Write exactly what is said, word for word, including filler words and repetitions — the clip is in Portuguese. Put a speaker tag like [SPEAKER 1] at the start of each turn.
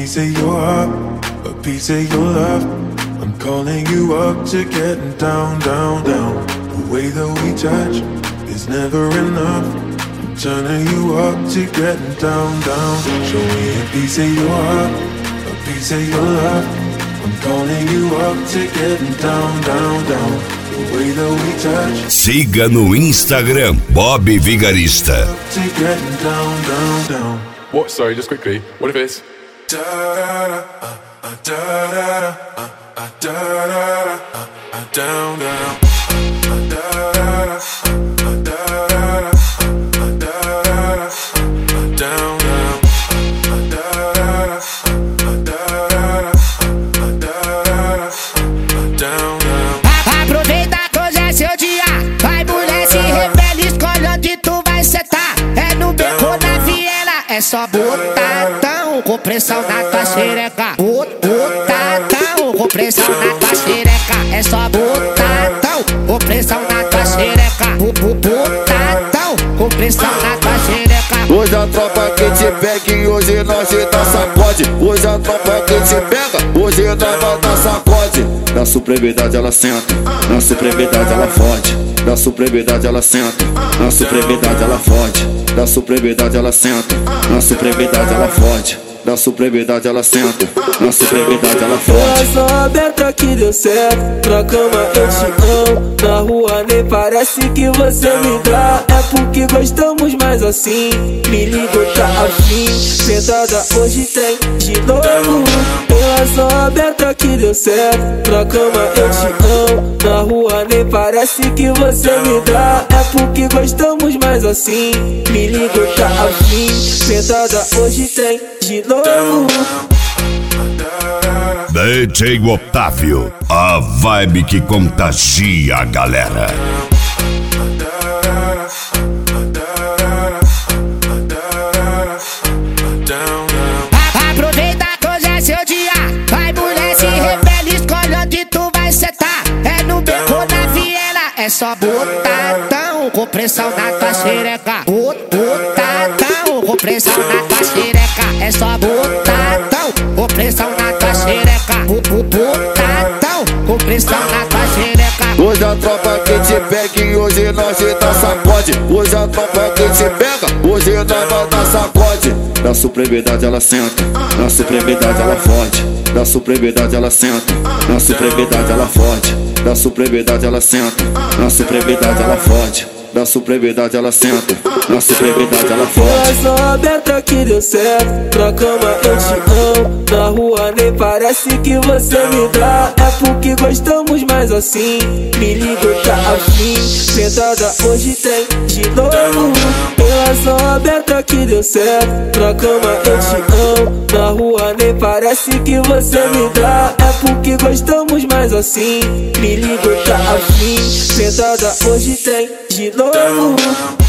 [SPEAKER 1] piece of your heart, a piece of your love. I'm calling you up to getting down, down, down. The way that we touch is never enough. I'm turning you up to getting down, down. Show me a piece of your heart, a piece of your love. I'm calling you up to getting down, down, down. The way that we touch.
[SPEAKER 2] Siga no Instagram Bob Vigarista.
[SPEAKER 1] To getting down, down, down.
[SPEAKER 3] What? Sorry, just quickly. What if it's
[SPEAKER 1] Da da da, uh, uh, da da da, uh, uh, da da da, uh, uh, down, down, uh, uh, da da da, uh, uh, da da da, uh, uh, da da da, uh, uh, down, down, uh, da da da, uh, uh, da da da, uh, uh, da da da, uh, down, down.
[SPEAKER 4] Aproveita que hoje é seu dia. Vai, mulher, se revela, escolhe onde tu vai sentar. É no beco da viela, é só botadão com pressão na tua xereca. Botadão com pressão na tua xereca. É só botadão com pressão na tua xereca. Botadão com pressão na tua xereca.
[SPEAKER 5] Hoje a tropa que te pega e hoje nós te dá sacode. Hoje a tropa que te pega, hoje nós vai dar sacode. Na supremidade ela senta, na supremidade ela fode. Na supremidade ela senta, na supremidade ela fode. Na supremidade ela senta, na supremidade ela fode. Na supremidade ela senta, na supremidade ela fode.
[SPEAKER 6] Só aberta que deu certo, pra cama eu te amo. Na rua nem parece que você me dá. É porque gostamos mais assim. Me ligo, tá afim. Sentada hoje tem de novo. Pela só aberta que deu certo, pra cama eu te amo. Na rua nem parece que você me dá. É porque gostamos mais assim. Me ligo, tá afim. Sentada hoje tem de novo.
[SPEAKER 2] D J Otávio, a vibe que contagia a galera.
[SPEAKER 4] Aproveita que hoje é seu dia. Vai, mulher, se revela, escolhe onde tu vai sentar. É no beco da viela, é só botadão com pressão na tua xereca. Botadão com pressão na tua xereca. É só botadão com pressão na tua xereca. Botadão com pressão na tua xereca.
[SPEAKER 5] Hoje a tropa que te pega e hoje nós te dá sacode. Hoje a tropa que te pega, hoje nós vai dar sacode. Na supremidade ela senta, na supremidade ela fode. Na supremidade ela senta, na supremidade ela fode. Na supremidade ela senta, na supremidade ela fode. Na supremidade ela senta, na supremidade ela fode.
[SPEAKER 6] Só aberta que deu certo, pra cama eu te amo. Na rua nem parece que você me dá. É porque gostamos mais assim. Me ligo, tá afim. Sentada hoje tem de novo. Pela só aberta que deu certo, pra cama eu te amo. Na rua nem parece que você me dá. É porque gostamos mais assim. Me ligo, tá afim. Sentada hoje tem de novo.